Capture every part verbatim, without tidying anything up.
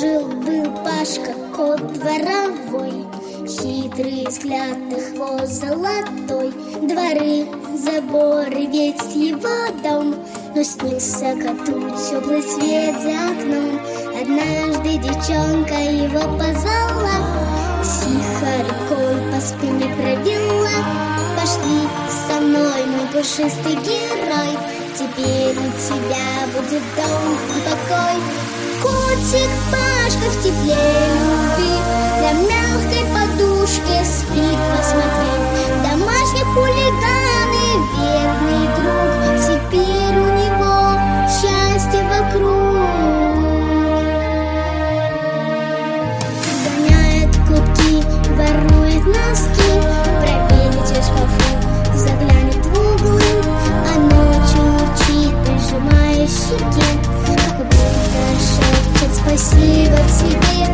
Жил-был Пашка, кот дворовой, хитрый взгляд и хвост золотой. Дворы, заборы, ведь его дом, но снился коту теплый свет за окном. Однажды девчонка его позвала, тихо рекой по спине провела. Пошли со мной, мой пушистый герой, теперь у тебя будет дом и покой. Котик Пашка в тепле любви на мягкой подушке спит, посмотри. Домашний хулиган и верный друг, теперь у него счастье вокруг. Гоняет клубки, ворует носки, проверить в шкафу, заглянет в углы, а ночью урчит, прижимая щеки, как будто шепчет спасибо тебе.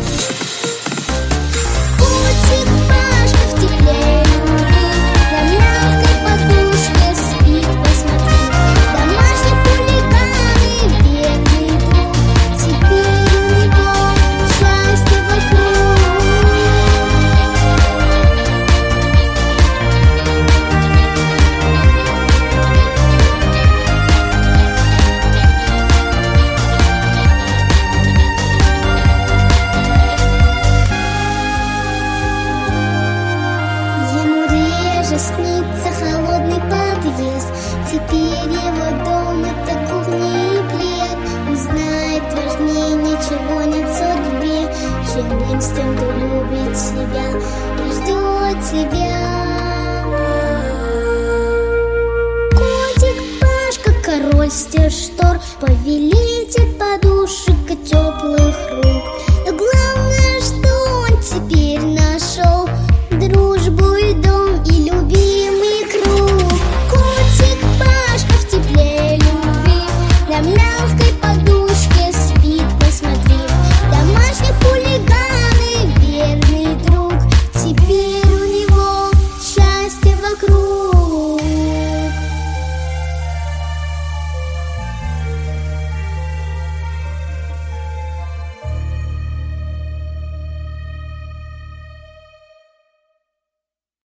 Котик Пашка в тепле любви на мягкой подушке спит, посмотри. Домашний хулиган и верный друг, теперь у него счастье вокруг. Снится холодный подъезд, теперь его дом — это кухня и плед. Он знает, важнее ничего нет в судьбе, чем быть с тем, кто любит себя и ждет тебя. Котик Пашка, король с тех штор, повелитель подушек и теплых рук.